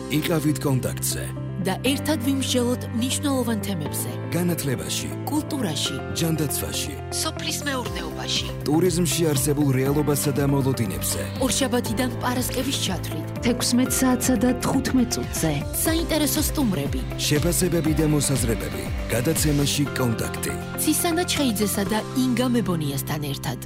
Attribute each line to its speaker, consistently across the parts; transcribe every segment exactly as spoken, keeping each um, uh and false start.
Speaker 1: იყავით კონტაქტზე
Speaker 2: და ერთად ვიმსჯელოთ მნიშვნელოვან თემებზე.
Speaker 1: განათლებაში,
Speaker 2: კულტურაში,
Speaker 1: ჯანდაცვაში,
Speaker 2: სოფლის მეურნეობაში,
Speaker 1: ტურიზმში არსებულ რეალობასა და მოლოდინებზე.
Speaker 2: ორშაბათიდან პარასკევის ჩათვლით,
Speaker 3: თექვსმეტ საათსა და თხუთმეტ წუთზე.
Speaker 2: საინტერესო სტუმრები,
Speaker 1: შეფასებები და მოსაზრებები. გადაცემაში კონტაქტი.
Speaker 2: ცისანა ჩხეიძესა და ინგა მებონიასთან ერთად.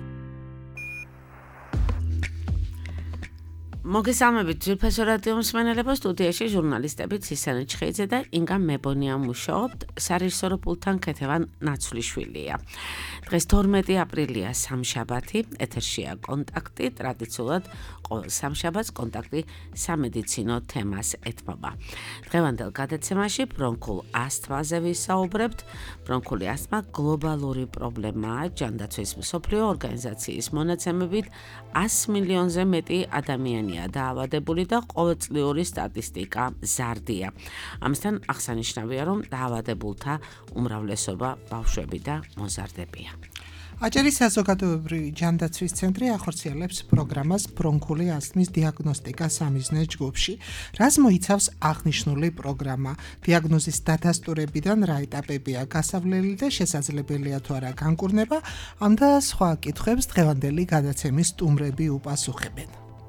Speaker 4: მოგესალმებით ძვირფასო რადიო მსმენელებო, სტუდიაში ჟურნალისტები ცისანა ჩხეიძე და ინგა მებონია მუშაობთ, სარეჟისორო პულტთან ქეთევან ნაცვლიშვილია. დღეს თორმეტი აპრილია, სამშაბათი, ეთერშია კონტაქტი, ტრადიციულად ყოველ სამშაბათს კონტაქტი სამედიცინო თემას ეთმობა. დღევანდელ გადაცემაში ბრონქულ ასთმაზე ვისაუბრებთ. ბრონქული ასთმა გლობალური პრობლემაა, ჯანდაცვის მსოფლიო ორგანიზაციის მონაცემებით ას მილიონზე მეტი ადამიანია დაავადებული და ყოველწლიური სტატისტიკა ზარდია. ამასთან აღსანიშნავია, რომ დაავადებულთა უმრავლესობა ბავშვები და მოზარდებია.
Speaker 5: აჭარის საზოგადოებრივი ჯანდაცვის ცენტრი ახორციელებს პროგრამას ბრონქული ასთმის დიაგნოსტიკა სამიზნე ჯგუფში. რას მოიცავს აღნიშნული პროგრამა? დიაგნოზის დადასტურებიდან რა ეტაპებია გასავლელი და შესაძლებელია თუ არა განკურნება? ამ და სხვა კითხვებს დღევანდელი გადაცემის სტუმრები უპასუხებენ.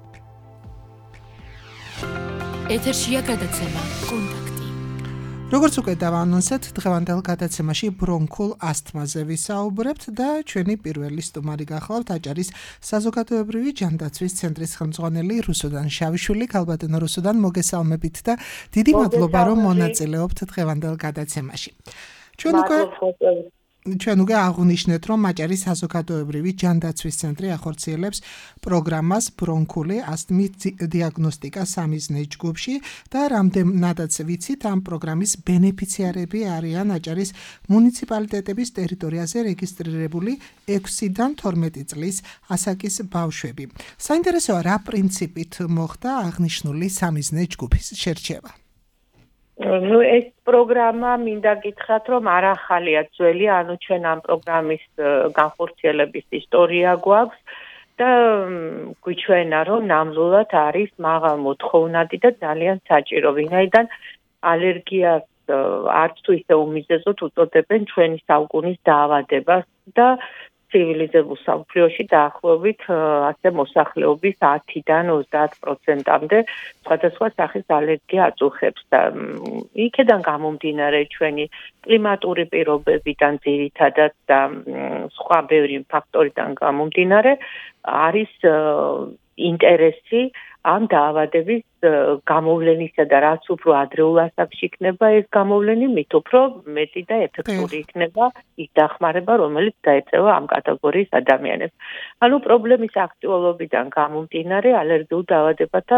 Speaker 2: ეთერშია გადაცემა კონტაქტი.
Speaker 5: როგორც უკვე დავაანონსეთ, დღევანდელ გადაცემაში ბრონქულ ასთმაზე ვისაუბრებთ და ჩვენი პირველი სტუმარი გახლავთ აჭარის საზოგადოებრივი ჯანდაცვის ცენტრის ხელმძღვანელი რუსუდან შავიშვილი. ქალბატონო რუსუდან, მოგესალმებით და დიდი მადლობა, რომ მონაწილეობთ დღევანდელ გადაცემაში. ჩვენ უკვე ჩვენ უკვე აღვნიშნეთ, რომ აჭარის საზოგადოებრივი ჯანდაცვის ცენტრი ახორციელებს პროგრამას ბრონქული ასთმის დიაგნოსტიკა სამიზნე ჯგუფში და რამდენადაც ვიცით, ამ პროგრამის ბენეფიციარები არიან აჭარის მუნიციპალიტეტების ტერიტორიაზე რეგისტრირებული ექვსიდან თორმეტი წლის ასაკის ბავშვები. საინტერესოა, რა პრინციპით მოხდა აღნიშნული სამიზნე ჯგუფის შერჩევა?
Speaker 6: Ну, ეს პროგრამა მინდა გითხრათ, რომ არ ახალია ძველი, ანუ ჩვენ ამ პროგრამის განხორციელების ისტორია გვაქვს და გვიჩვენა, რომ ნამდვილად არის მაღალ მოთხოვნადი და ძალიან საჭირო, ვინაიდან ალერგიას არც თუ ისე უმიზეზოდ უწოდებენ ჩვენი საუკუნის დაავადებას და ცივილიზებულ სამართლოში დაახლოებით ასე მოსახლეობის ათიდან ოცდაათ პროცენტამდე სხვადასხვა სახის ალერგია აწუხებს და იქედან გამომდინარე ჩვენი კლიმატური პირობებიდან ძირითადად და სხვა ბევრი ფაქტორიდან გამომდინარე არის ინტერესი ამ დაავადების გამოვლენისა და რაც უფრო ადრეულ ასაკში იქნება ეს გამოვლენი, მით უფრო მეტი და ეფექტური იქნება ის დახმარება, რომელიც დაეწევა ამ კატეგორიის ადამიანებს. ანუ პრობლემის აქტუალობიდან გამომდინარე ალერგიულ დაავადებათა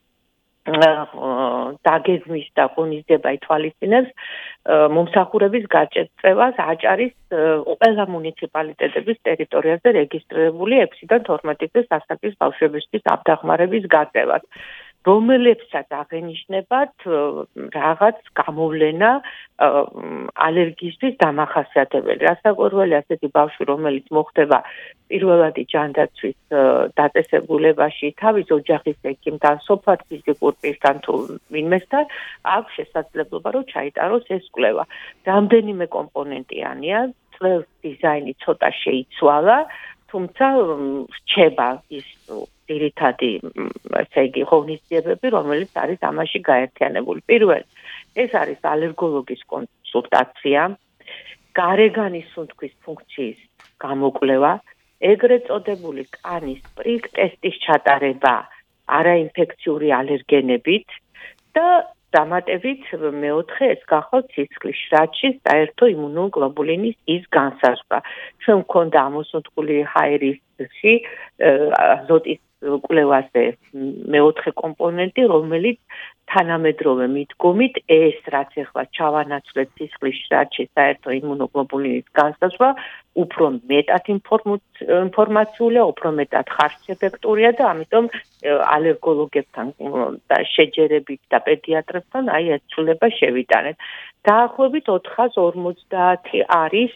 Speaker 6: დაგეგმვის და ღონისძიება ითვალისწინებს მომსახურების გაჭრევას აჭარის ყველა მუნიციპალიტეტების ტერიტორიაზე რეგისტრირებული ექვსიდან თორმეტი წლის ასაკის ბავშვებისთვის ამ დახმარების გაწევას, რომელებსაც აღენიშნებათ რაღაც გამოვლენა ალერგიისთვის დამახასიათებელი. რასაკვირველი, ასეთი ბავშვი, რომელიც მოხდება პირველადი ჯანდაცვის დაწესებულებაში თავის ოჯახის ექიმთან, სოფლად ფიზიკურ პირთან თუ ვინმესთან, აქვს შესაძლებლობა, რომ ჩაიტაროს ეს კვლევა. რამდენიმე კომპონენტიანია, წლების დიზაინი ცოტა შეიცვალა, თუმცა რჩება ის ძირითადი, ესე იგი, ღონისძიებები, რომელიც არის ამაში გაერთიანებული. პირველი, ეს არის ალერგოლოგის კონსულტაცია, გარეგანის სუნთქვის ფუნქციის გამოკვლევა, ეგრეთ წოდებული კანის პრიკ ტესტის ჩატარება არაინფექციური ალერგენებით და დამატებით მეოთხე ეს გახავთ სისხლის შრატში საერთო იმუნოგლობულინის ის განსაზღვრა. ჩვენ მქონდა ამოსუნთქული ჰაერისში აზოტის კვლევაზე მეოთხე კომპონენტი, რომელიც თანამედროვე მიდგომით ეს რაც ახლა ჩავანაცვლეთ სისხლის შრატში საერთო იმუნოგლობულინის განსაზღვრა უფრო მეტად ინფორმაციულია, უფრო მეტად ხარჯეფექტურია და ამიტომ ალერგოლოგებთან და შეჯერებით და პედიატრებთან აი ეს ცვლილება შევიტანეთ. დაახლოებით ოთხას ორმოცდაათი არის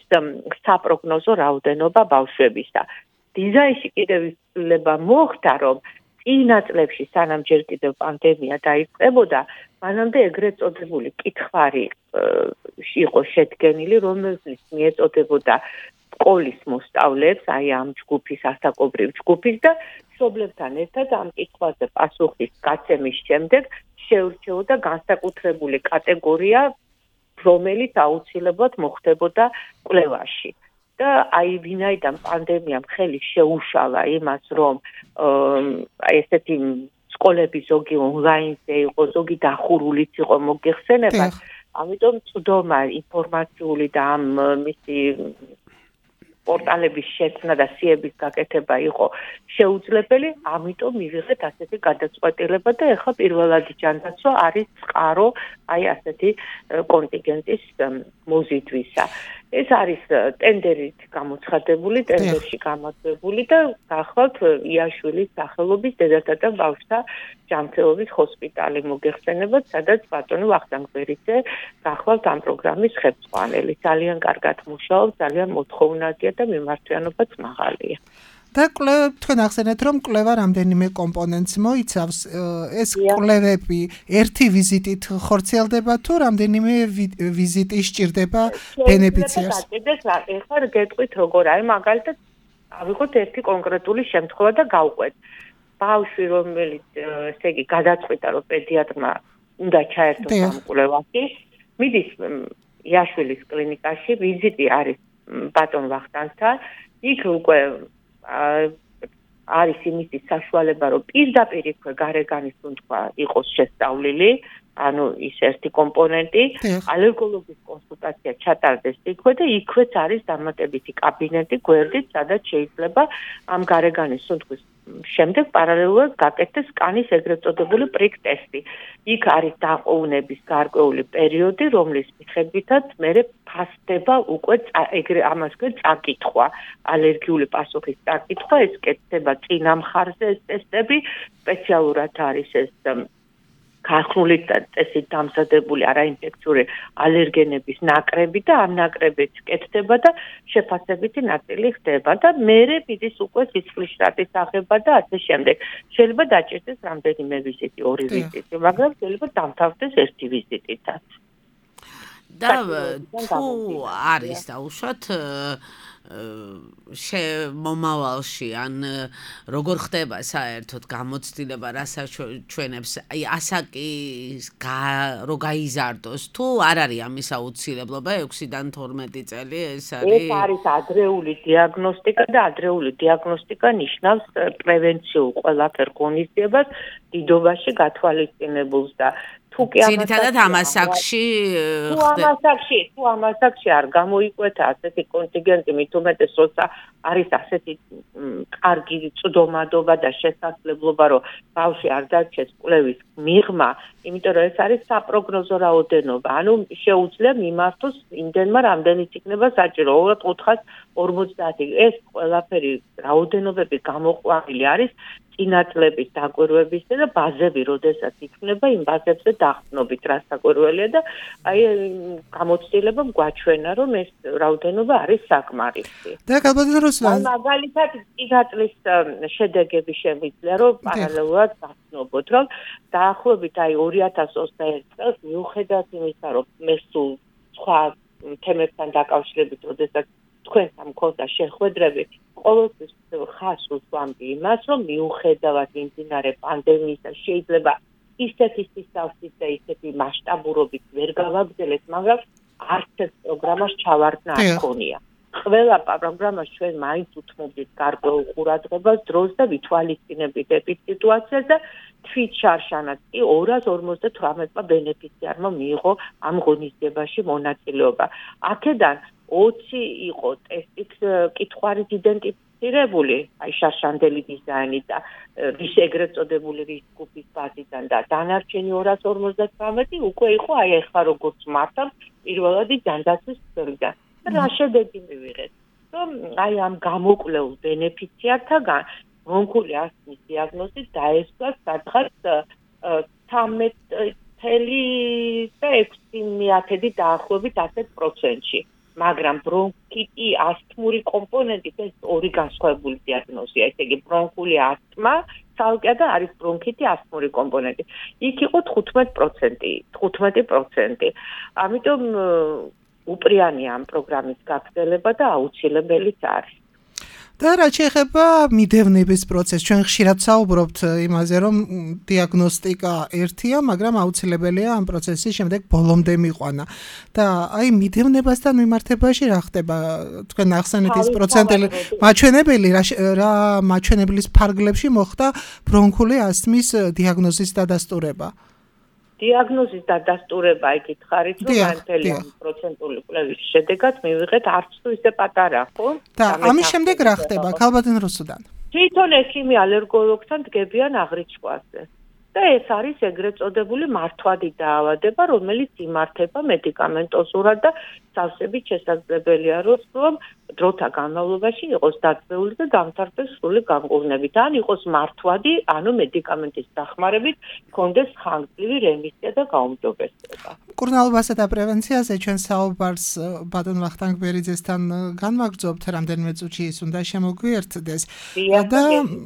Speaker 6: საპროგნოზო რაოდენობა ბავშვებისა. დიზაინში კიდევ იცვლება მოხდა, რომ წინა წლებში სანამ ჯერ კიდევ პანდემია დაიწყებოდა, მანამდე ეგრეთ წოდებული კითხვარი იყო შედგენილი, რომელიც მიეწოდებოდა სკოლის მოსწავლეებს, აი ამ ჯგუფის ასაკობრივ ჯგუფის და მშობლებთან ერთად ამ კითხვაზე პასუხის გაცემის შემდეგ შეურჩეოდა განსაკუთრებული კატეგორია, რომელიც აუცილებლად მოხდებოდა კვლევაში. და აი ვინაიდან პანდემიამ ხელი შეუშალა იმას, რომ აი ესეთი სკოლები ზოგი ონლაინზე იყო, ზოგი დახურულიც იყო მოგეხსენებათ, ამიტომ წვდომა ინფორმაციული და ამ მისი პორტალების შექმნა და სიების გაკეთება იყო შეუძლებელი, ამიტომ მივიღეთ ასეთი გადაწყვეტილება და ეხლა პირველადი ჯანდაცვა არის წყარო აი ასეთი კონტინგენტის მოზიდვისა. ეს არის ტენდერით გამოცხადებული, ტენდერში გამოცხადებული და გახლავთ იაშვილის სახელობის დედათა და ბავშვთა ჯანმრთელობის ჰოსპიტალი მოგეხსენებათ, სადაც ბატონი ვახტანგ ბერიძე გახლავთ ამ პროგრამის ხელმძღვანელი. ძალიან კარგად მუშაობს, ძალიან მოთხოვნადია და მიმართვიანობაც მაღალია.
Speaker 5: და კვლევ თქვენ ახსენეთ, რომ კვლევა რამდენიმე კომპონენტს მოიცავს. ეს კვლევები ერთი ვიზიტით ხორციელდება თუ რამდენიმე ვიზიტი სჭირდება ბენეფიციარს?
Speaker 6: ეხლა გეტყვით როგორ არის, მაგალითად ავიღოთ ერთი კონკრეტული შემთხვევა და გავყვეთ. ბავშვი, რომელიც ესე იგი გადაწყვიტა, რომ პედიატრმა უნდა ჩაერთოს ამ კვლევაში, მიდის იაშვილის კლინიკაში, ვიზიტი არის ბატონ ვახტანგთან, იქ უკვე არის იმისი საშუალება, რომ პირდაპირ იქვე გარეგანის თუნთქვა იყოს შესწავლილი, ანუ ის ერთი კომპონენტი, ალერგოლოგის კონსულტაცია ჩატარდეს იქვე და იქვეც არის დამატებითი კაბინეტი გვერდით, სადაც შეიძლება ამ გარეგანის თუნთქვის შემდეგ პარალელურად გაკეთდეს კანის ეგრეთ წოდებული პრიკ ტესტი. იქ არის დაყოვნების გარკვეული პერიოდი, რომლის მიხედვითაც მერე ფასდება უკვე ეგრე ამას ქვია წაკითხვა, ალერგიული პასუხის წაკითხვა, ეს კეთდება წინა მხარზე ეს ტესტები, სპეციალურად არის ეს ქართული წესით დამზადებული არაინფექციური ალერგენების ნაკრები და ამ ნაკრებიც კეთდება და შეფასებითი ნაწილი ხდება და მერე მიდის უკვე სისხლის შრატის აღება და ასე შემდეგ. შეიძლება დაჭირდეს რამდენიმე ვიზიტი, ორი ვიზიტი, მაგრამ შეიძლება დამთავრდეს ერთი ვიზიტითაც.
Speaker 4: და თუ არის დაუშვათ მომავალში ან როგორ ხდება საერთოდ გამოცდილება, რასაც ჩვენებს აი ასაკის რო გაიზარდოს თუ არ არის ამის აუცილებლობა ექვსიდან თორმეტი წელი ეს არის
Speaker 6: ეს არის ადრეული დიაგნოსტიკა და ადრეული დიაგნოსტიკა ნიშნავს პრევენციულ ყველაფერ ღონისძიებას დიდობაში გათვალისწინებულს და თუ კი
Speaker 4: ძირითადად ამ ასაკში
Speaker 6: თუ ამ ასაკში თუ ამ ასაკში არ გამოიკვეთა ასეთი კონტინგენტი, მით უმეტეს როცა არის ასეთი კარგი წვდომადობა და შესაძლებლობა, რომ ბავშვი არ დარჩეს კვლევის მიღმა, იმიტომ რომ ეს არის საპროგნოზო რაოდენობა. ანუ შეუძლია მიმართოს იმდენმა, რამდენიც იქნება საჭირო, ოთხას ორმოცდაათი. ეს ყველაფერი რაოდენობები გამოყვანილი არის წინაწლების დაკვირვებისა და ბაზები, როდესაც იქნება იმ ბაზებზე დახსნობით, რა საკვირველია და აი გამოცდილება გვაჩვენა, რომ ეს რაოდენობა არის საკმარისი.
Speaker 5: და ალბათ რუსლან
Speaker 6: მაგალითად წინაწლის შედეგები შემიძლია, რომ პარალელურად გახსნობოთ, რომ დაახლოებით აი ორი ათას ოცდაერთი წელს მიუხედავად იმისა, რომ მე სულ სხვა თემებთან დაკავშირებით, როდესაც თქვენთან მქონდა შეხვედრები, ყოველთვის ხას ვუსვამდი იმას, რომ მიუხედავად მიმდინარე პანდემიისა შეიძლება ისეთი სისავსით და ისეთი მასშტაბურობით ვერ გავაგრძელეთ, მაგრამ არც ერთ პროგრამას ჩავარდნა არ ქონია. ყველა პროგრამას ჩვენ მაინც უთმობდით გარკვეულ ყურადღებას, დროს და ვითვალისწინებით ეპიდ სიტუაციას და თვით შარშანაც კი ორას ორმოცდათვრამეტმა ბენეფიციარმა მიიღო ამ ღონისძიებაში მონაწილეობა. აქედან ოცი იყო ტესტით კითხვარით იდენტიფიცირებული, აი შარშანდელი დიზაინი და რის ეგრეთ წოდებული რისკის ბაზიდან და დანარჩენი ორას ორმოცდათვრამეტი უკვე იყო აი ახლა როგორც მართავს პირველადი ჯანდაცვის წელიდან. რა შედეგი მივიღეთ? რომ აი ამ გამოკვლეულ ბენეფიციართაგან ბრონქული ასთმის დიაგნოზი დაესვა სადღაც თერთმეტი წელი და ექვსი მეთოდი დაახლოებით ასეთ პროცენტში. მაგრამ ბრონქიტი ასთმური კომპონენტით ეს ორი განსხვავებული დიაგნოზია, ესე იგი ბრონქული ასთმა ცალკე და არის ბრონქიტი ასთმური კომპონენტი. იქ იყო თხუთმეტი პროცენტი, თხუთმეტი პროცენტი. ამიტომ უპრიანია ამ პროგრამის გაგრძელება და აუცილებელიც არის.
Speaker 5: და რაც შეეხება მიდევნების პროცესს, ჩვენ ხშირად საუბრობთ იმაზე, რომ დიაგნოსტიკა ერთია, მაგრამ აუცილებელია ამ პროცესის შემდეგ ბოლომდე მიყვანა. და აი მიდევნებასთან მიმართებაში რა ხდება? თქვენ ახსენეთ ის პროცენტელი მაჩვენებელი რა მაჩვენებლის ფარგლებში მოხდა ბრონქული ასთმის დიაგნოზის დადასტურება?
Speaker 6: დიაგნოზის დადასტურება იქით ხარით, რომ მართალი პროცენტული კვლევის შედეგად მივიღეთ არც თუ ისე პატარა, ხო?
Speaker 5: და ამის შემდეგ რა ხდება? ქალბატონ რუსუდან.
Speaker 6: თვითონ ექიმი ალერგოლოგთან დგებიან აღრიცხვაზე. და ეს არის ეგრეთ წოდებული მართვადი დაავადება, რომელიც იმართება მედიკამენტოზურად და სავსებით შესაძლებელია, რომ დროთა განმავლობაში იყოს დაძლეული და დამთავრდეს სრული განკურნებით. ან იყოს მართვადი, ანუ მედიკამენტის დახმარებით ჰქონდეს ხანგრძლივი რემისია და გაუმჯობესება.
Speaker 5: მკურნალობასა და პრევენციაზე ჩვენ საუბარს ბატონ ვახტანგ ბერიძესთან განვაგრძობთ, რამდენიმე წუთში ის უნდა შემოგვიერთდეს.
Speaker 6: და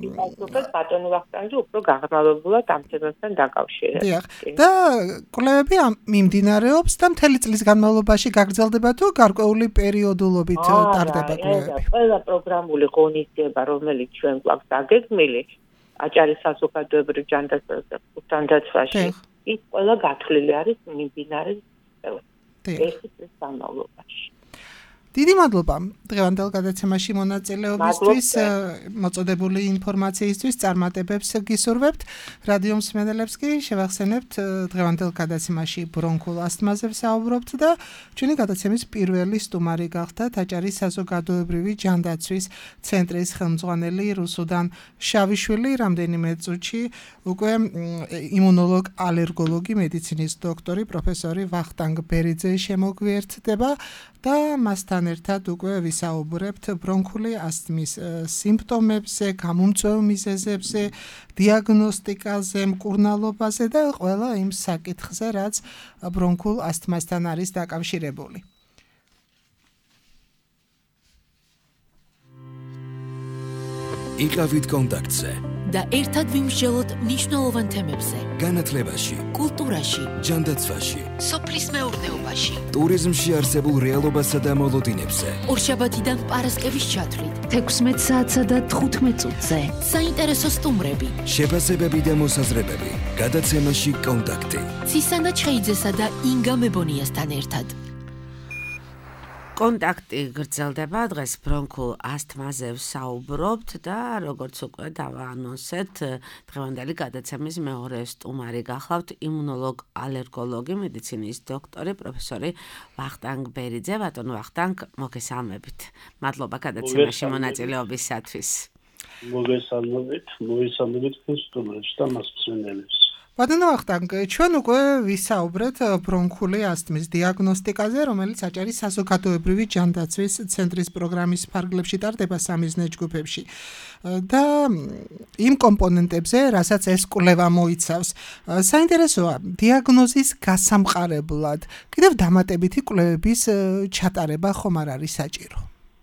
Speaker 6: ბატონ ვახტანგი უფრო გაღრმავებულად ამ თემასთან დაკავშირებით.
Speaker 5: და კვლევები მიმდინარეობს და მთელი წლის განმავლობაში გაგრძელდება თუ გარკვეული პერიოდულობით ტარდება კვლევები?
Speaker 6: ყველა პროგრამული ღონისძიება, რომელიც ჩვენ გვაქვს დაგეგმილი, აჭარის საზოგადოებრივ ჯანდაცვაში, ის ყველა გათვლილი არის მიმდინარე ერთი წლის განმავლობაში.
Speaker 5: დიდი მადლობა დღევანდელ გადაცემაში მონაწილეობისთვის, მოწოდებული ინფორმაციისთვის, წარმატებებს გისურვებთ. რადიო მსმენელებს კი შევახსენებთ დღევანდელ გადაცემაში ბრონქულ ასთმაზე ვსაუბრობთ და ჩვენი გადაცემის პირველი სტუმარი გახდათ აჭარის საზოგადოებრივი ჯანდაცვის ცენტრის ხელმძღვანელი რუსუდან შავიშვილი. რამდენიმე წუთში უკვე იმუნოლოგ ალერგოლოგი მედიცინის დოქტორი პროფესორი ვახტანგ ბერიძე შემოგვიერთდება და მასთან ერთად უკვე ვისაუბრებთ ბრონქული ასთმის სიმპტომებზე, გამომწვევ მიზეზებზე, დიაგნოსტიკაზე, მკურნალობაზე და ყველა იმ საკითხზე, რაც ბრონქულ ასთმასთან არის დაკავშირებული.
Speaker 1: იყავით კონტაქტზე
Speaker 2: და ერთად ვიმსჯელოთ მნიშვნელოვან თემებზე.
Speaker 1: განათლებაში,
Speaker 2: კულტურაში,
Speaker 1: ჯანდაცვაში,
Speaker 2: სოფლის მეურნეობაში,
Speaker 1: ტურიზმში არსებულ რეალობასა და მოლოდინებზე.
Speaker 2: ორშაბათიდან პარასკევის ჩათვლით,
Speaker 3: თექვსმეტ საათსა და თხუთმეტ წუთზე.
Speaker 2: საინტერესო სტუმრები,
Speaker 1: შეფასებები და მოსაზრებები. გადაცემაში კონტაქტი.
Speaker 2: ცისანა ჩხეიძესა და ინგა მებონიასთან ერთად.
Speaker 4: კონტაქტი გრძელდება, დღეს ბრონქულ ასთმაზე ვსაუბრობთ და როგორც უკვე დავაანონსეთ, დღევანდელი გადაცემის მეორე სტუმარი გახლავთ იმუნოლოგ ალერგოლოგი, მედიცინის დოქტორი, პროფესორი ვახტანგ ბერიძე. ბატონ ვახტანგ, მოგესალმებით. მადლობა გადაცემაში მონაწილეობისათვის.
Speaker 7: მოგესალმებით, მოგესალმებით სტუმრებს და მასწავლებლებს.
Speaker 5: ბატონ ვახტანგ, ჩვენ უკვე ვისაუბრეთ ბრონქული ასთმის დიაგნოსტიკაზე, რომელიც აჭარის საზოგადოებრივი ჯანდაცვის ცენტრის პროგრამის ფარგლებში ტარდება სამიზნე ჯგუფებში. და იმ კომპონენტებზე, რასაც ეს კვლევა მოიცავს, საინტერესოა დიაგნოზის გასამყარებლად. კიდევ დამატებითი კვლევების ჩატარება ხომ არ არის საჭირო?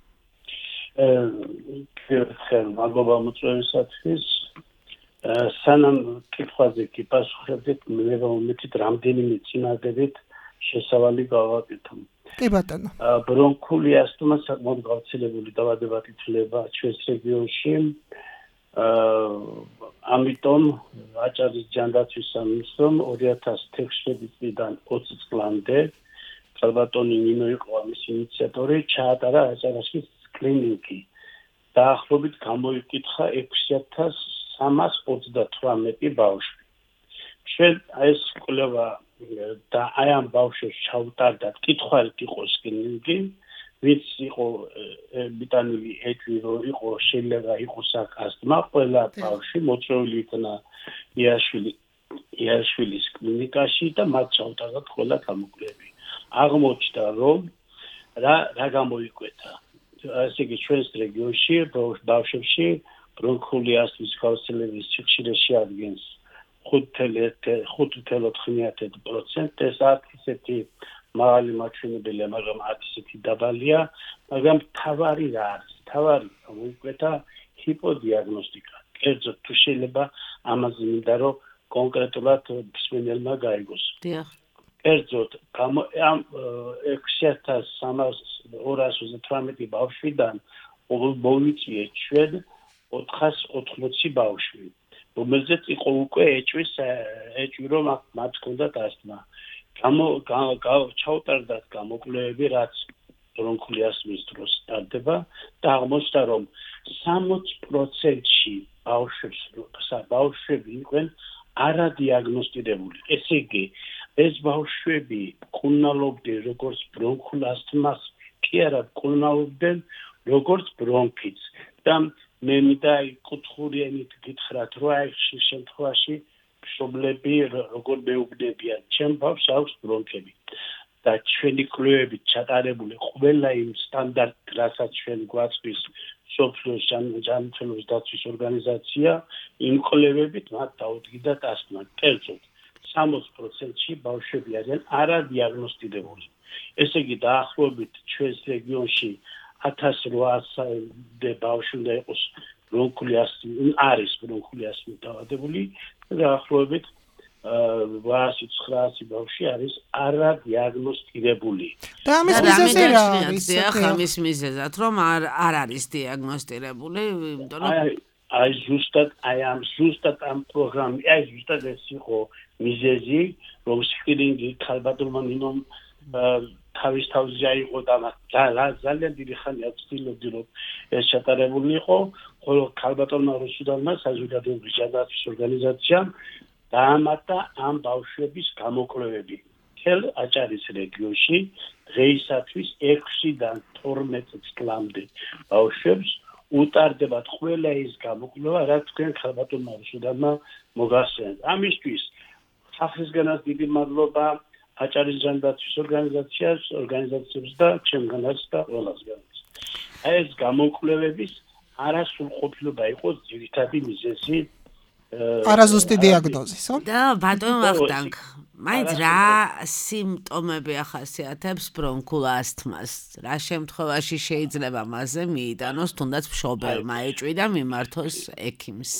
Speaker 7: აა, მადლობა მოწვევისათვის. სანამ კითხვაზე კი პასუხებდით, მე მომეთით რამდენიმე წინადადებით შესავალი გავაკეთო.
Speaker 5: კი ბატონო.
Speaker 7: ბრონქული ასთმა საკმაოდ გავრცელებული დაავადებად ითვლება ჩვენს რეგიონში. ამიტომ აჭარის ჯანდაცვის სამინისტრომ ორი ათას თექვსმეტი წლიდან ოცი წლამდე ქალბატონი ნინო იყო ამის ინიციატორი, ჩაატარა აჭარაში სკრინინგი. დაახლოებით გამოიკითხა ექვსი ათას სამას ოცდათვრამეტი ბავშვი. ჩვენ ეს კვლევა და აი ამ ბავშვებს ჩავტარდათ, კითხვალით იყო სკრინინგი, ვინც იყო ბიტანილი ეთვი, რომ იყო შეიძლება იყოს ასთმა, ყველა ბავშვი მოწვეული იქნა იაშვილი იაშვილის კლინიკაში და მათ ჩავტარდათ ყველა გამოკვლევები. აღმოჩნდა, რომ რა რა გამოიკვეთა. ასე იგი ჩვენს რეგიონში ბავშვებში ბრონქული ასთმის გავრცელების სიხშირე შეადგენს ხუთი თელა ოთხ პროცენტს, ეს არის ისეთი მაღალი მაჩვენებელია, მაგრამ არის ისეთი დაბალია, მაგრამ თავარი რა არის? თავარი გამოიკვეთა ჰიპოდიაგნოსტიკა. კერძოდ თუ შეიძლება ამაზე მინდა რომ კონკრეტულად მსმენელმა გაიგოს.
Speaker 4: დიახ.
Speaker 7: კერძოდ ამ ექვსი ათას ორას ოცდათვრამეტი ბავშვიდან მოვიწვიეთ ჩვენ ოთხას ოთხმოცი ბავშვი, რომელზეც იყო უკვე ეჭვის ეჭვი რომ მათ ჰქონდათ ასთმა. ჩაუტარდათ გამოკვლევები, რაც ბრონქული ასთმის დროს ტარდება და აღმოჩნდა რომ სამოცი პროცენტში ბავშვები იყვნენ არადიაგნოსტირებული. ესე იგი, ეს ბავშვები კურნალობდნენ როგორც ბრონქულ ასთმას, კი არა კურნალობდნენ როგორც ბრონქიტს. და მე მინდა კუთხური ენით გითხრათ, რომ აი ხშირ შემთხვევაში მშობლები როგორ მეუბნებიან, ჩემ ბავშვს აქვს ბრონქები. და ჩვენი კვლევები ჩატარებული ყველა იმ სტანდარტ, რასაც ჩვენ გვაწვის სოფლის ჯანმრთელობის დაცვის ორგანიზაცია, იმ კვლევებით მათ დაუდგინდათ ასთმა. კერძოდ, სამოცი პროცენტში ბავშვები არიან არადიაგნოსტირებული. ესე იგი, დაახლოებით ჩვენს რეგიონში ათას რვაასამდე ბავშვი უნდა იყოს ბრონქული ასთმით, არის ბრონქული ასთმით დაავადებული და დაახლოებით ოთხასი ცხრაასი ბავშვი არის არადიაგნოსტირებული.
Speaker 5: და ამის მიზეზი რა არის?
Speaker 4: დიახ, ამის მიზეზად რომ არ არ არის დიაგნოსტირებული, იმიტომ რომ
Speaker 7: აი აი ზუსტად აი ამ ზუსტად ამ პროგრამი, აი ზუსტად ეს იყო მიზეზი, რომ სკრინინგი ქალბატონმა ნინომ თავის თავზე აიღო და ძალიან დიდი ხანია ცდილობდი რომ ეს ჩატარებული იყო, ხოლო ქალბატონმა რუსუდანმა საზოგადოების ჯანდაცვის ორგანიზაციამ დაამატა ამ ბავშვების გამოკვლევები. მთელ აჭარის რეგიონში დღეისათვის ექვსიდან თორმეტ წლამდე ბავშვებს უტარდებათ ყველა ის გამოკვლევა, რაც თქვენ ქალბატონმა რუსუდანმა მოგახსენეთ. ამისთვის ხალხისგანაც დიდი მადლობა აჭარის ჯანდაცვის ორგანიზაციას, ორგანიზაციებს და ჩემგანაც და ყველასგანაც. აი ეს გამოკვლევების არასრულყოფილობა იყო ძირითადი მიზეზი
Speaker 5: არაზუსტი დიაგნოზისო.
Speaker 2: და ბატონ ვახტანგ, მაინც რა სიმპტომები ახასიათებს ბრონქულ ასთმას? რა შემთხვევაში შეიძლება მასზე მიიტანოს თუნდაც მშობელმა ეჭვი და მიმართოს ექიმს?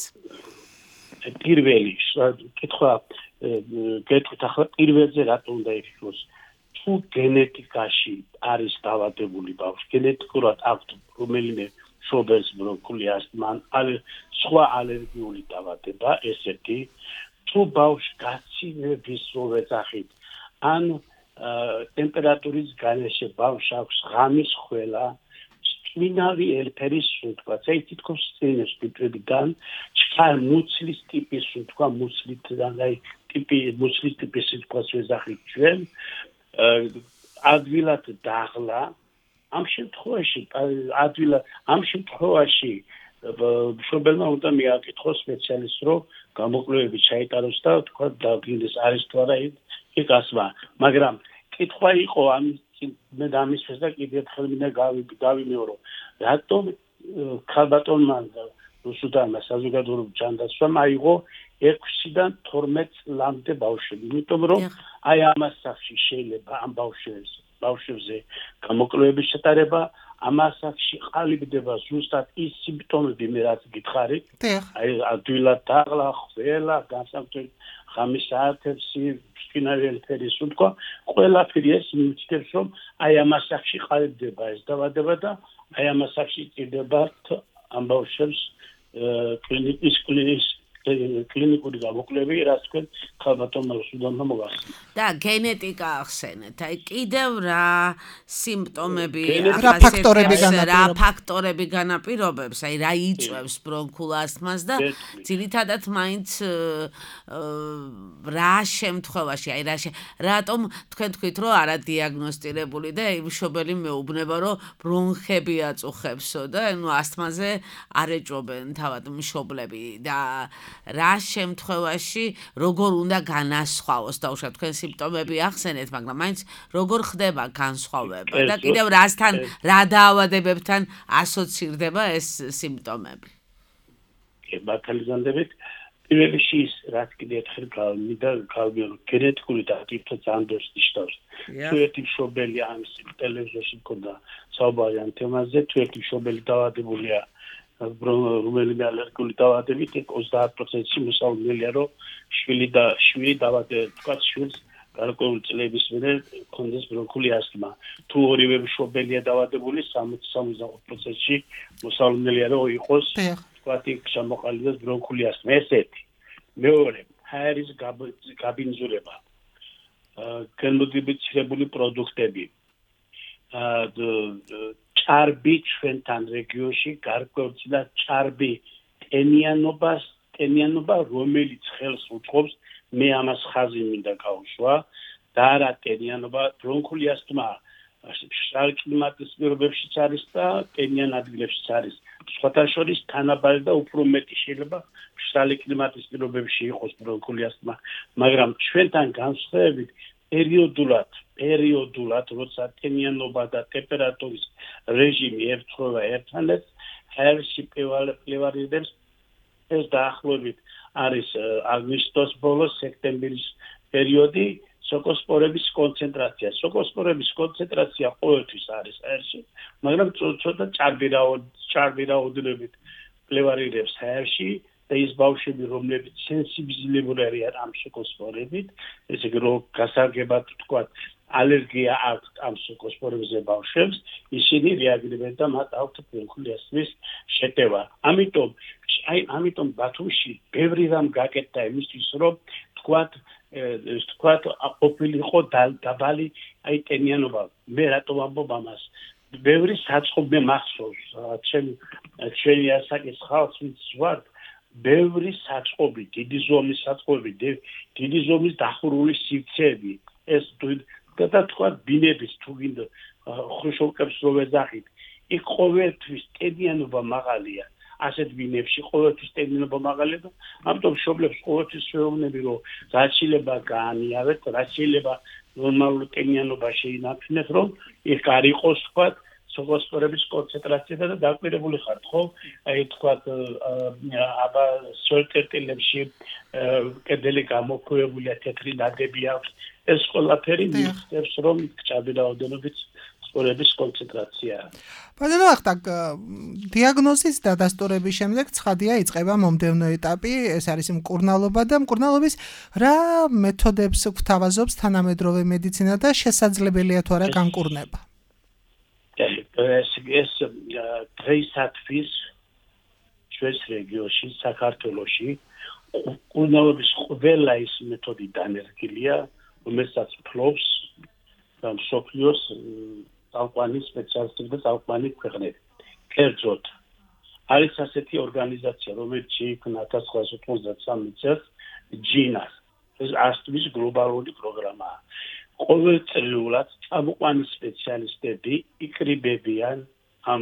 Speaker 7: პირველი კითხვა გეტყვით ახლა პირველზე რატო უნდა იფიქროს? თუ გენეტიკაში არის დაავადებული ბავშვი, გენეტიკურად აქვთ რომელიმე მშობელს ბრონქული ასთმა, ან სხვა ალერგიული დაავადება, ესეთი, თუ ბავშვი გაცივების ვეძახით, ან ტემპერატურის გარეშე ბავშვს აქვს ღამის ხველა, წმინავი ელფერის სუნთქვა, აი თითქოს წინეს ტიპებიდან, ჩქარ მუცლის ტიპის სუნთქვა, მუცლიდან, აი ტიპი მუცლის ტიპის სუნთქვას ვეძახით ჩვენ, ადვილად დაღლა. ამ შემთხვევაში ადვილად ამ შემთხვევაში მშობელმა უნდა მიაკითხოს სპეციალისტს, რომ გამოკვლევები ჩაიტაროს და თქვა დაგინდეს არის თუ არა იქ ასმა. მაგრამ კითხვა იყო ამ მე დამისვეს და კიდევ ერთხელ მინდა გავიმეორო. რატომ ქალბატონმა რუსუდანმა საზოგადოების ჯანდაცვამ აიღო ექვსიდან თორმეტ წლამდე ბავშვები, იმიტომ რომ აი ამ ასაკში შეიძლება ამ ბავშვებს ბავშვებზე გამოკვლევების ჩატარება, ამ ასაკში ყალიბდება ზუსტად ის სიმპტომები, მე რაც გითხარით, აი ადვილად დაღლა, ხველა, განსაკუთრებით ღამის საათებში, წმინავი ელფერის სუნთქვა, ყველაფერი ეს მითითებს, რომ აი ამ ასაკში ყალიბდება ეს დაავადება და აი ამ ასაკში ჭირდება ამ ბავშვებს კლინიკის კლინიკის კლინიკური გამოკვლევები, რაც თქვენ ქალბატონმა რუსუდანმა მოგახსენეთ.
Speaker 2: და გენეტიკა ახსენეთ. აი კიდევ რა სიმპტომები
Speaker 5: რა ფაქტორები
Speaker 2: რა ფაქტორები განაპირობებს, აი რა იწვევს ბრონქულ ასთმას და ძირითადად მაინც რა შემთხვევაში, აი რა რატომ თქვენ თქვით, რომ არადიაგნოსტირებული და იმ მშობელი მეუბნება, რომ ბრონხები აწუხებსო და ნუ ასთმაზე არ ეჭვობენ თავად მშობლები და რა შემთხვევაში როგორ უნდა განასხვავოს და უშუალოდ თქვენ სიმპტომები ახსენეთ, მაგრამ მაინც როგორ ხდება განსხვავება და კიდევ რასთან რა დაავადებებთან ასოცირდება ეს სიმპტომები?
Speaker 7: კი, ბათალიზანდებით პირველი ის რაც კიდევ ერთხელ გავმიდა გავგერო გენეტიკული დატვირთვა ძალიან დოს ნიშნავს. თუ ერთი მშობელი ამ ტელევიზორში მქონდა საუბარი ამ თემაზე, თუ ერთი მშობელი დაავადებულია რომელიმე ალერგიული დაავადებით ოცდაათ პროცენტში მოსალოდნელია რომ შვილი და შვილი დაავადებით თქვა შვილს გარკვეული წლების მერე კონდეს ბრონქული ასთმა. თუ ორივე მშობელია დაავადებული სამოცი სამოცდაოთხ პროცენტში მოსალოდნელია რომ იყოს თქვა იქ შემოყალიბდეს ბრონქული ასთმა. ეს ერთი. მეორე, ჰაერის გაბინძურება. გენმოდიფიცირებული პროდუქტები. ჭარბი ჩვენთან რეგიონში გარკვეულწილად ჭარბი ტენიანობას, ტენიანობა რომელიც ხელს უწყობს მე ამას ხაზი მინდა გავუშვა და არა ტენიანობა ბრონქული ასთმა მშრალი კლიმატის პირობებშიც არის და ტენიან ადგილებშიც არის. სხვათა შორის თანაბარი და უფრო მეტი შეიძლება მშრალი კლიმატის პირობებში იყოს ბრონქული ასთმა, მაგრამ ჩვენთან განსხვავებით პერიოდულად, პერიოდულად, როცა ტენიანობა და ტემპერატურის რეჟიმი ერთხოვა ერთმანეთს, ჰაერში პლევარირებს ეს დაახლოებით არის აგვისტოს ბოლოს, სექტემბრის პერიოდი, სოკოსპორების კონცენტრაცია. სოკოსპორების კონცენტრაცია ყოველთვის არის ჰაერში, მაგრამ ცოტა ჭარბი რაოდენობით პლევარირებს ჰაერში და ის ბავშვები, რომლებიც სენსიბილიზებული არიან ამ სოკოსპორებით, ესე იგი რომ გასაგებად თქვა ალერგია აქვთ ამ სოკოსპორებზე ბავშვებს, ისინი რეაგირებენ და მათ აქვთ ბრონქული ასთმის შეტევა. ამიტომ აი ამიტომ ბათუმში ბევრი რამ გაკეთდა იმისთვის, რომ თქვა ეს თქვა ყოფილიყო დაბალი აი ტენიანობა. მე რატომ ამბობ ამას? ბევრი საწყობი მახსოვს, ჩემი ჩვენი ასაკის ხალხს ვინც ვარ, ბევრი საწყობი, დიდი ზომის საწყობი, დიდი ზომის დახურული სივრცეები, ეს და თქვა ბინების თუ გინდა ხრუშოვკებს რო ვეძახით, იქ ყოველთვის ტენიანობა მაღალია. ასეთ ბინებში ყოველთვის ტენიანობა მაღალია და ამიტომ მშობლებს ყოველთვის შეუძლებელია რომ რაც შეიძლება გაანიავეთ, რაც შეიძლება ნორმალური ტენიანობა შეინარჩუნეთ, რომ იქ არ იყოს თქვა სოკოსპორების კონცენტრაცია და დაკვირებული ხართ, ხო? აი თქვა აბა სოლტერტილებში კედელი გამოქვეყნებულია, თეთრი ნადები აქვს. ეს ყველაფერი მიხდებს, რომ ჭარბი რაოდენობით სპორების კონცენტრაციაა.
Speaker 5: ბატონო ახტაკ, დიაგნოზის დადასტურების შემდეგ ცხადია იწყება მომდევნო ეტაპი, ეს არის მკურნალობა და მკურნალობის რა მეთოდებს გვთავაზობს თანამედროვე მედიცინა და შესაძლებელია თუ არა განკურნება?
Speaker 7: ეს ეს დღეისათვის ჩვენს რეგიონში, საქართველოში მკურნალობის ყველა ის მეთოდი დანერგილია, რომელსაც ფლობს მსოფლიოს წამყვანი სპეციალისტები და წამყვანი ქვეყნები. კერძოდ, არის ასეთი ორგანიზაცია, რომელიც შეიქმნა ათას ცხრაასი ოცდათსამი წელს, ჯინას. ეს ასთმის გლობალური პროგრამაა. ყოველწლიურად წამყვანი სპეციალისტები იკრიბებიან ამ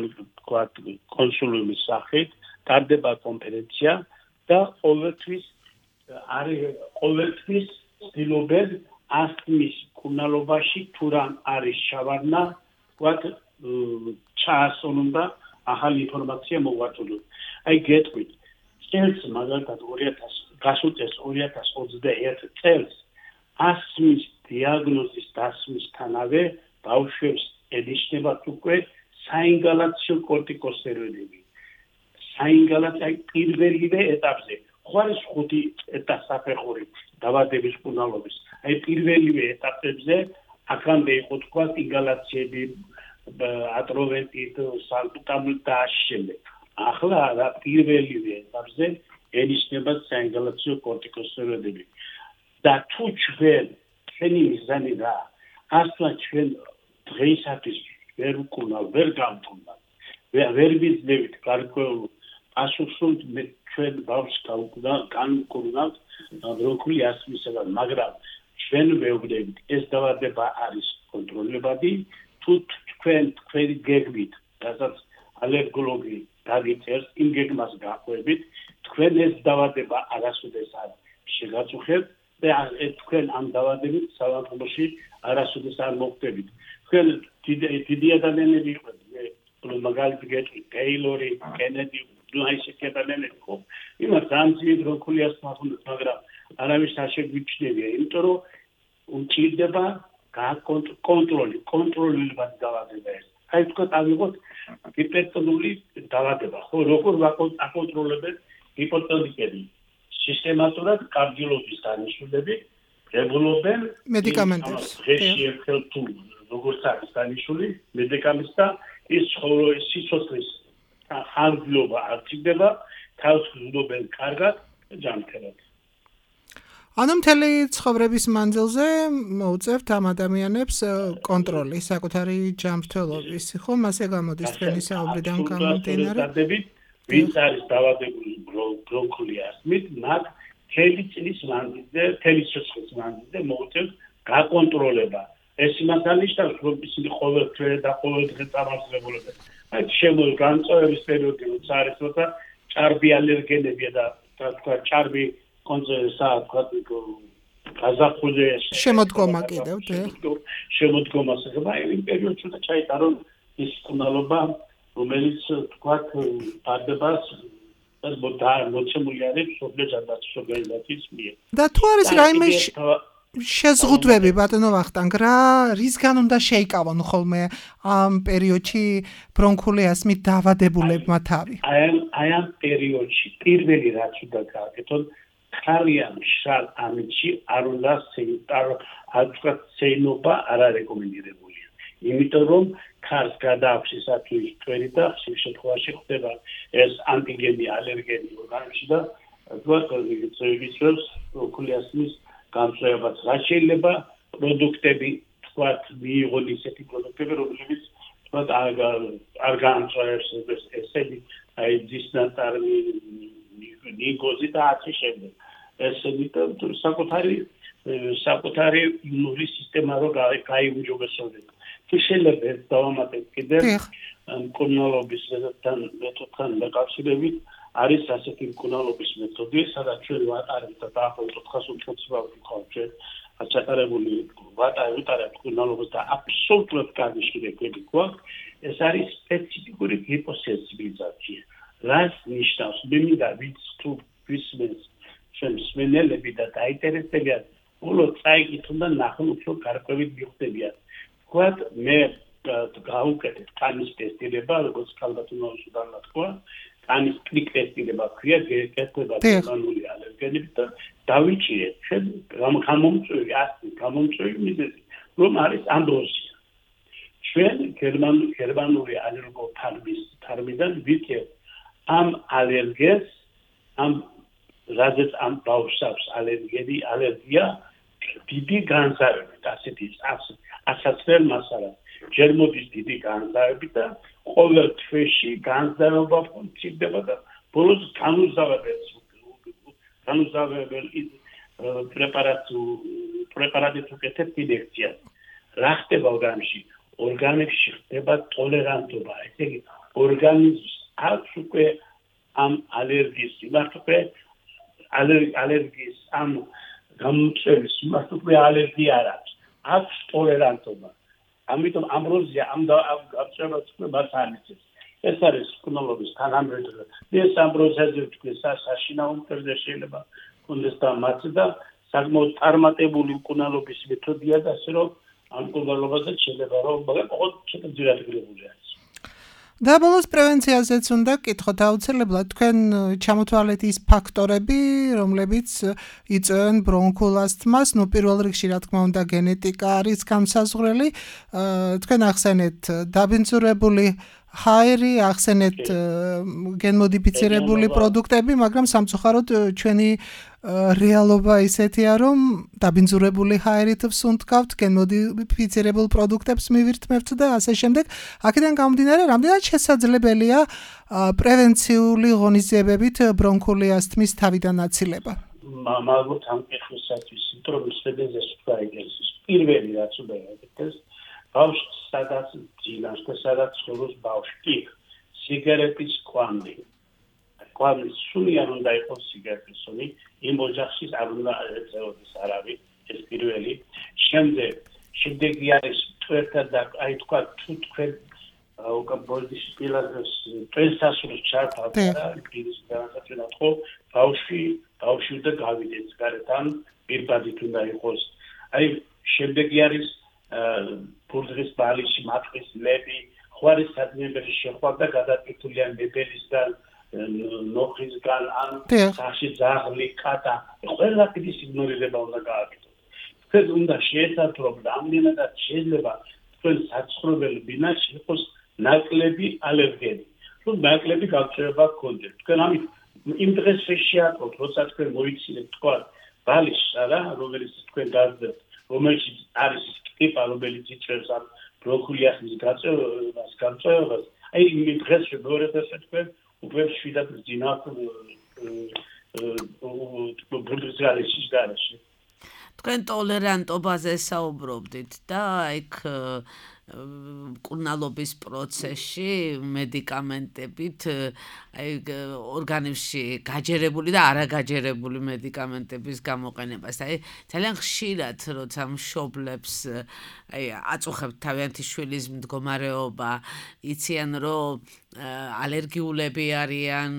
Speaker 7: კონსულიუმის სახით, ტარდება კონფერენცია და ყოველთვის არის ყოველთვის ცდილობენ ასთმის მკურნალობაში თუ რამ არის შავარდნა, ვთქვათ, ჩაასწორონ და ახალი ინფორმაცია მოვაწოდოთ. აი გეტყვით, წელს მაგალითად ორი ათას გასულ წელს ორი ათას ოცდაერთი წელს ასთმის დიაგნოზის დასმისთანავე ბავშვებს ენიშნებათ უკვე საინგალაციო კორტიკოსტეროიდები. საინგალაციო აი პირველივე ეტაპზე, ხო არის ხუთი ეტაპსაფეხური დაავადების მკურნალობის. აი პირველივე ეტაპებზე აქამდე იყო თქვა ინგალაციები, ატროვენტი, სალბუტამოლი და შემდეგ. ახლა რა პირველივე ეტაპზე ენიშნებათ საინგალაციო კორტიკოსტეროიდები. და თუ ჩვენ ჩვენი მიზანი რა, ასლა ჩვენ დღეისათვის ვერ ვკურნავ, ვერ გამკურნავ, ვერ ვიძლევით გარკვეულ პასუხს, რომ ჩვენ ბავშვს განვკურნავთ ბრონქული ასთმისაგან, მაგრამ ჩვენ ვეუბნებით, ეს დაავადება არის კონტროლებადი, თუ თქვენ თქვენი გეგმით, რასაც ალერგოლოგი დაგიწერს, იმ გეგმას გაყვებით, თქვენ ეს დაავადება არასოდეს არ შეგაწუხებთ და თქვენ ამ დაავადებით საავადმყოფოში არასოდეს არ მოხვდებით. თქვენ დიდი ადამიანები იყვნენ, მაგალითად გეტყვით, ტეილორი, კენედი, ნუ აი ესეთი ადამიანები ხო? იმათ ძალიან ბრონქული ასთმა ჰქონდათ, მაგრამ არავის არ შეგვიჩნევია, იმიტომ რომ უჭირდება კონტროლი, კონტროლირებადი დაავადება ეს. აი თქვა ავიღოთ ჰიპერტონული დაავადება. ხო, როგორ აკონტროლებენ ჰიპერტონიკები? სისტემატურად კარდიოლოგის დანიშნულები ებულობენ
Speaker 5: მედიკამენტებს.
Speaker 7: დღეში ერთხელ თუ როგორც არის დანიშნული მედიკამენტს და ის სიცოცხლის ხანგრძლივობა არ ცდება, თავს გრძნობენ კარგად და ჯანმრთელად.
Speaker 5: ანუ მთელი ცხოვრების მანძილზე მოუწევთ ამ ადამიანებს კონტროლი საკუთარი ჯანმრთელობის, ხო? მასე გამოდის თქვენი საუბრიდან გამომდინარე.
Speaker 7: ვინც არის დაავადებული ბრონქული ასთმით, მათ მთელი წლის მანძილზე, მთელი სიცოცხლის მანძილზე მოუწევთ გაკონტროლება. ეს იმას ანიშნავს, რომ ისინი ყოველდღე და ყოველდღე წამახსენებულებენ. აი შემოიღო განწოვების პერიოდი, როცა არის როცა ჭარბი ალერგენებია და თქვა ჭარბი კონცენტრა თქვა გაზაფხულზე
Speaker 5: შემოდგომა კიდევ დე
Speaker 7: შემოდგომას ეხება იმ პერიოდში და ჩაიტარონ ის კუნალობა რომელიც თქვა პარდებას ეს მოდა მოცემული არის სოფლის ჯანდაცვის ორგანიზაციის მიერ
Speaker 5: და თუ არის რაიმე შეზღუდვები ბატონო ვახტანგ რა რისგან უნდა შეიკავონ ხოლმე ამ პერიოდში ბრონქული ასმით დაავადებულებმა თავი
Speaker 7: აი აი ამ პერიოდში პირველი რაც უნდა გააკეთონ ხარიან შალ ამიჩი არ უნდა არ ცენობა არ არეკომენდირებულია იმიტომ რომ ქარს გადააქვს ისათვის თქვენი და ხშირ შემთხვევაში ხდება ეს ანტიგენი ალერგენი ორგანიზმში და თქვენ წევისებს ბრონქული ასმის განსხვავებაც რა შეიძლება პროდუქტები თქვა მიიღონ ისეთი პროდუქტები რომლებიც თქვა არ განსხვავებს ესეთი აი დისნატარი ნიგოზი და ასე შემდეგ ესეთი საკუთარი საკუთარი იმუნური სისტემა რო გაიუმჯობესებდეს თუ შეიძლება ეს დავამატეთ კიდევ მკურნალობის მეთოდთან დაკავშირებით არის ასეთი მკურნალობის მეთოდი, სადაც ჩვენ ვატარებთ და დაახლოებით ოთხას ოცდაოთხი ვიყავთ ჩვენ აწატარებული ვატარებთ მკურნალობას და აბსოლუტურად კარგი შეგეკვები გვაქვს. ეს არის სპეციფიკური ჰიპოსენსიბილიზაცია. რაც ნიშნავს, მინდა ვიც თუ ვისმენს ჩვენ მსმენელები და დაინტერესებიან, ბოლო წაიკითხონ და ნახონ უფრო გარკვევით მიხვდებიან. ვთქვათ, მე გავუკეთეთ კანის ტესტირება, როგორც ქალბატონს უდანმა თქვა. ანის კრიკეტილება ქვია გეკეთება გერმანული ალერგენებით და დავიჭირეთ ჩვენ გამომწვევი ასი გამომწვევი მიზეზი რომ არის ამბროზია ჩვენ გერმანული გერმანული ალერგოფარმის თარმიდან ვიქეთ ამ ალერგენს ამ რაზეც ამ ბავშვს ალერგენი ალერგია დიდი განზარებით ასეთი ასაცრელ მასალას ჯერ მოდის დიდი განზარებით და ყოველ თვეში განზარება ფუნქციონირდება და ბოლოს განუზავებელს განუზავებელ პრეპარატი პრეპარატი უკეთებს ინიექციას. რა ხდება ორგანიზმში? ორგანიზმში ხდება ტოლერანტობა. ესე იგი, ორგანიზმს აქვს უკვე ამ ალერგიის მიმართ უკვე ალერგიის ამ გამომწვევის მიმართ უკვე ალერგია არ აქვს. აქვს ტოლერანტობა. ამიტომ ამბროზია ამ გაწევას მას ანიცეს. ეს არის მკურნალობის თანამედროვე. ეს ამბროზიაზე თქვენ საშინაო მტერზე შეიძლება კონდეს და მათ და საკმაოდ წარმატებული მკურნალობის მეთოდია და ასე რომ ამ მკურნალობაზე შეიძლება რომ მაგრამ ყოველ ცოტა ძირადღირებული არის.
Speaker 5: და ბოლოს პრევენციაზეც უნდა კითხოთ აუცილებლად თქვენ ჩამოთვალეთ ის ფაქტორები, რომლებიც იწვევენ ბრონქულ ასთმას, ნუ პირველ რიგში რა თქმა უნდა გენეტიკა არის განსაზღვრელი. თქვენ ახსენეთ დაბინძურებული ჰაერი, ახსენეთ გენმოდიფიცირებული პროდუქტები, მაგრამ სამწუხაროდ ჩვენი რეალობა ისეთია, რომ დაბინძურებული ჰაერით ვსუნთქავთ, გენმოდიფიცირებულ პროდუქტებს მივირთმევთ და ასე შემდეგ. აქედან გამომდინარე, რამდენად შესაძლებელია პრევენციული ღონისძიებებით ბრონქული ასთმის თავიდან აცილება?
Speaker 7: მაგალითად, ამ კითხვისათვის, იმიტომ რომ სპეციალიზეს თქვა ეგრეს, პირველი რაც უნდა ეკეთოს, ბავშვს სადაც ძილას და სადაც ცხოვრობს ბავშვი, სიგარეტის კვამდი. კვამდის სუნი არ უნდა იყოს სიგარეტის სუნი, იმ ოჯახში არ უნდა ეწეოდეს არავინ, ეს პირველი. შემდეგ, შემდეგი არის თვერთა და აი თქვა თუ თქვენ უკან ბოლდის პილარს პრესასურს ჩართავთ და პირის განსაცდელად ხო ბავშვი ბავშვი და გავიდეთ გარეთან პირბადით უნდა იყოს. აი შემდეგი არის ბურძის ბალიში მატყის ლები ხვარი საწინებელი შეხვდა გადატვირთული ან ბებელისგან ნოხისგან ან საში ძაღლი კატა ყველა ტიპის იგნორირება უნდა გააკეთოს. თქვენ უნდა შეესაბამოთ რამდენადაც შეიძლება თქვენ საცხოვრებელ ბინაში იყოს ნაკლები ალერგენი. თუ ნაკლები გავრცელება გქონდეთ. თქვენ ამით იმ დღეს შეშიაყოთ, როცა თქვენ მოიცინეთ თქვა ბალის რა, რომელიც თქვენ გაძებთ, რომელშიც არის ტიპა, რომელიც იწევს ამ ბროქულიასის გაწევას, გაწევას. აი იმ დღეს მეორე დღეს თქვენ უკვე შვიდად ძინავთ ბურგზალეში გარეშე.
Speaker 2: თქვენ ტოლერანტობაზე საუბრობდით და იქ კურნალობის პროცესში მედიკამენტებით აი ორგანიზმში გაჯერებული და არაგაჯერებული მედიკამენტების გამოყენებას. აი ძალიან ხშირად როცა მშობლებს აი აწუხებთ თავიანთი შვილის მდგომარეობა, იციან რომ ალერგიულები არიან,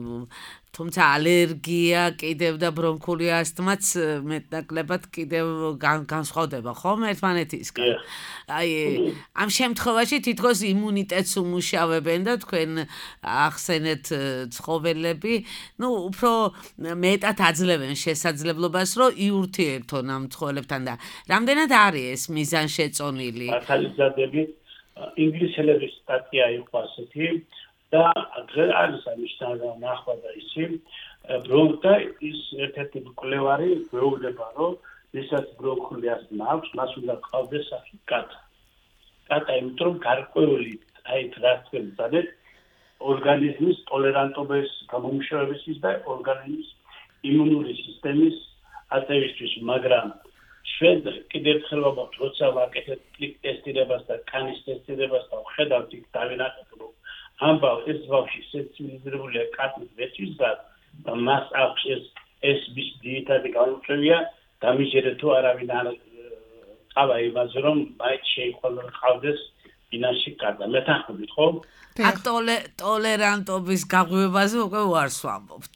Speaker 2: თუმცა ალერგია კიდევ და ბრონქული ასთმაც მეტნაკლებად კიდევ განსხვავდება ხომ ერთმანეთისგან. აი ამ შემთხვევაში თითქოს იმუნიტეტს უმუშავებენ და თქვენ ახსენეთ ცხოველები, ну, უფრო მეტად აძლევენ შესაძლებლობას, რომ იურთიერთონ ამ ცხოველებთან და რამდენად არის ეს მიზანშეწონილი?
Speaker 7: ახალგაზრდები ინგლისელების სტატია იყო ასეთი და არის ამისთან ნახვა და ისი ბრონქა ის ერთ-ერთი მკვლევარი გვეუბნება რომ ვისაც ბრონქული ასთმა აქვს მას უნდა ყავდეს სახი კატა კატა იმიტომ გარკვეული აი რაც თქვენ ვცადეთ ორგანიზმის ტოლერანტობის გამომშრალების და ორგანიზმის იმუნური სისტემის აწევისთვის მაგრამ ჩვენ კიდევ ხელობთ როცა ვაკეთებთ პლიკ ტესტირებას და კანის ტესტირებას და ვხედავთ იქ დავინახეთ რომ ამბავ ეს ბავშვი სენსიბილიზებულია კატის ვეცისგან და მას აქვს ეს ეს მის დიეტაზე გამოწვევია დამიჯერე თუ არავინ არ ყავა იმაზე რომ მაინც შეიყვანო ყავდეს ბინაში კატა მეთანხმებით ხო?
Speaker 2: აქ ტოლერანტობის გაღვივებაზე უკვე უარს ვამბობთ.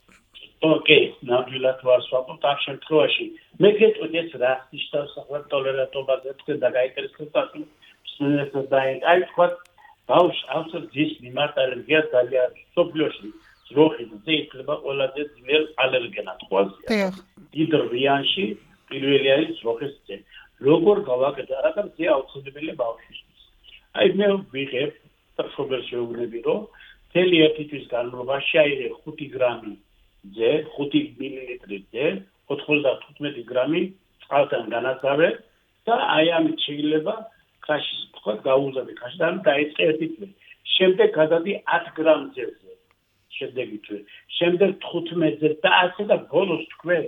Speaker 7: ოკეი, ნამდვილად ვარს ვამბობთ ამ შემთხვევაში. მე გეტყვით ეს რა ისწავს ახლა ტოლერანტობაზე თქვენ და გაიკეთეთ ასე სულ და აი თქვა ბავშვს აქვს ძის მიმართ ალერგია ძალიან სოფლიოში ზროხი და იქნება ყველაზე ძლიერ ალერგენად ყვაზია. დიდრიანში პირველი არის ზროხის ძე. როგორ გავაკეთე რადგან ძე აუცილებელია ბავშვისთვის. აი მე ვიღებ და პროფესიონალები რომ თელი ერთი თვის განმავლობაში აიღე ხუთი გრამი ძე, ხუთი მილილიტრი ძე, ოთხმოცდათხუთმეტი გრამი წყალთან განაცავე და აი ამით შეიძლება კაშის თქვა გაუზადე კაში და დაიწყე ერთი თვე. შემდეგ გადადი ათ გრამ ძეზე. შემდეგი თვე. შემდეგ თხუთმეტზე და ასე და ბოლოს თქვენ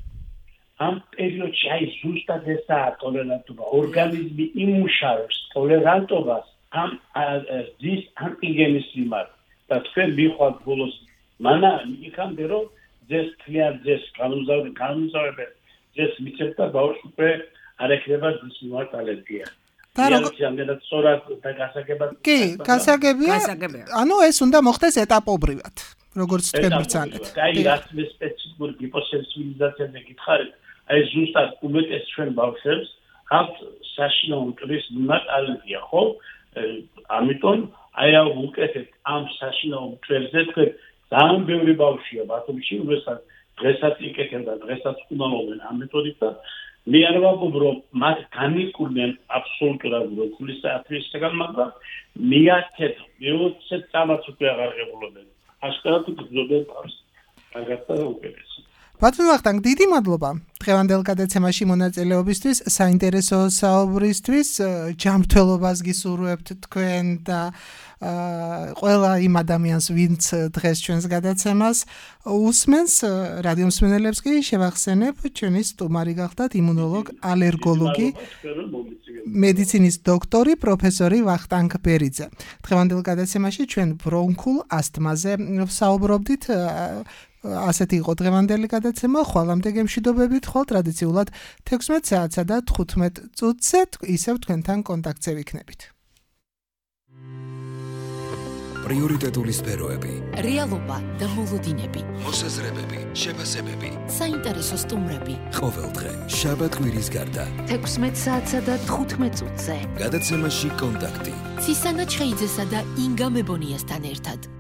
Speaker 7: ამ პერიოდში აი ზუსტად ესაა ტოლერანტობა. ორგანიზმი იმუშავებს ტოლერანტობას ამ ძის ანტიგენის მიმართ და თქვენ მიხვალთ ბოლოს მანა იქამდე რომ ძეს თლიან ძეს განუზავე განუზავებენ ძეს მიცემთ და ბავშვს უკვე არ ეხება ძის მიმართ ალერგია.
Speaker 5: და
Speaker 7: როგორ სწორად და გასაგებად
Speaker 5: კი, გასაგებია. ანუ ეს უნდა მოხდეს ეტაპობრივად, როგორც თქვენ ბრძანეთ.
Speaker 7: აი რაც სპეციფიკური ჰიპოსენსიბილიზაციაზე გითხარით, აი ზუსტად უმეტეს ჩვენ ბავშვებს აქვთ საშინაო მტვრის მიმართ ალერგია, ხო? ამიტომ აი უკეთეთ ამ საშინაო მტვერზე თქვენ ძალიან ბევრი ბავშვია ბათუმში, რომელსაც დღესაც იკეთებენ და დღესაც უნალობენ ამ მეთოდით და მე არ ვამბობ რომ მათ განიკურნენ აბსოლუტურად როქულის ათვისგან, მაგრამ მეათეთ მეოცე წამაც უკვე აღარ ღებულობენ. აშკარად გძნობენ თავს. მაგათა უკეთესი.
Speaker 5: ბატონ ვახტანგ, დიდი მადლობა დღევანდელ გადაცემაში მონაწილეობისთვის, საინტერესო საუბრისთვის, ჯანმრთელობას გისურვებთ თქვენ და ყველა იმ ადამიანს, ვინც დღეს ჩვენს გადაცემას უსმენს, რადიო მსმენელებს კი შევახსენებ, ჩვენი სტუმარი გახდათ იმუნოლოგ, ალერგოლოგი, მედიცინის დოქტორი, პროფესორი ვახტანგ ბერიძე. დღევანდელ გადაცემაში ჩვენ ბრონქულ ასთმაზე საუბრობდით. ასეთი იყო დღევანდელი გადაცემა, ხვალამდე გემშვიდობებით, ხვალ ტრადიციულად თექვსმეტ საათსა და თხუთმეტ წუთზე ისევ თქვენთან კონტაქტზე ვიქნებით.
Speaker 1: პრიორიტეტული სფეროები,
Speaker 8: რეალობა და მოლოდინები,
Speaker 1: მოსაზრებები, შეფასებები,
Speaker 8: საინტერესო სტუმრები.
Speaker 1: ყოველდღე შაბათ კვირის გარდა
Speaker 3: თექვსმეტ საათსა და თხუთმეტ წუთზე.
Speaker 1: გადაცემაში კონტაქტი.
Speaker 8: ცისანა ჩხეიძესა და ინგა მებონიასთან ერთად.